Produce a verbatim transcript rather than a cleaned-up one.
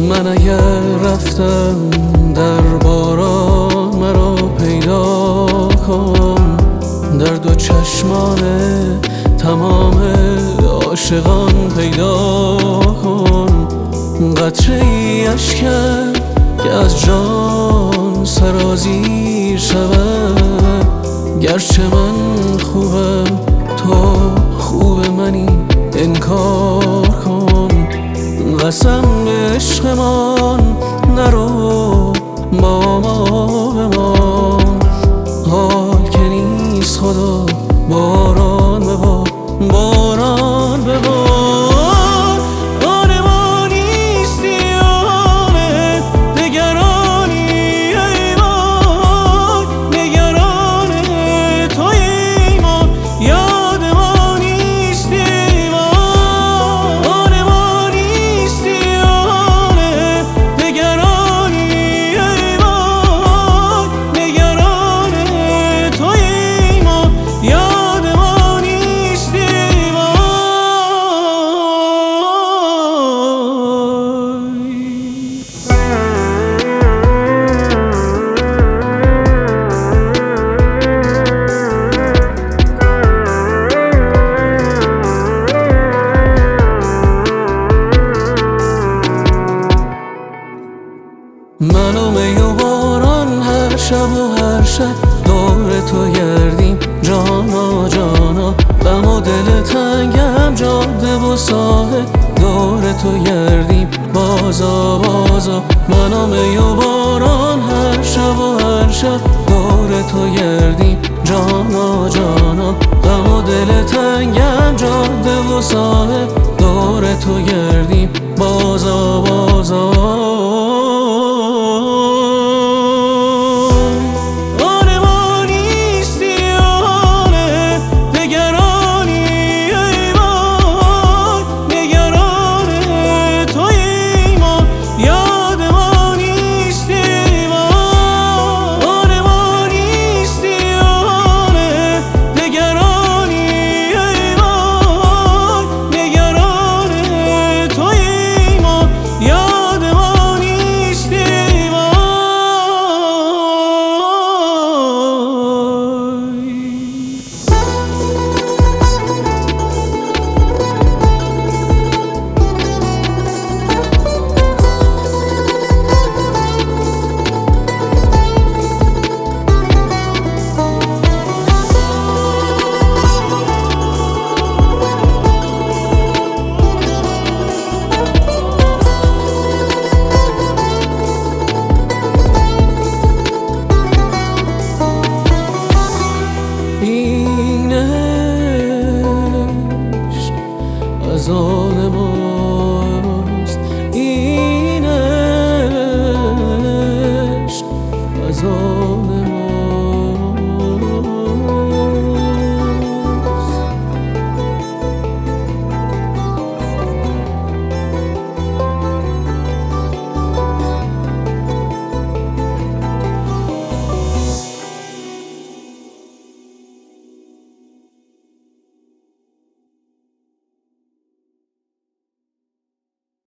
من اگر رفتم در باران مرا پیدا کن، در دو چشمان تمام عاشقان پیدا کن. قطره ای اشکم که از جان سرازیر شود، گرچه من خوبم تو خوب منی انکار کن. قسم به عشقمان نرو با ما بمان، حال که نیست خدا باران ببار باران ببار. من و می و باران هر شب و هر شب دور تو گردیم جانا جانا. غم و دل تنگم جاده و ساحل دور تو گردیم بازا بازا. من و می و باران هر شب و هر شب دور تو گردیم جانا جانا. غم و دل تنگم جاده و ساحل دور تو گردیم بازا بازا. این عشق از آن ما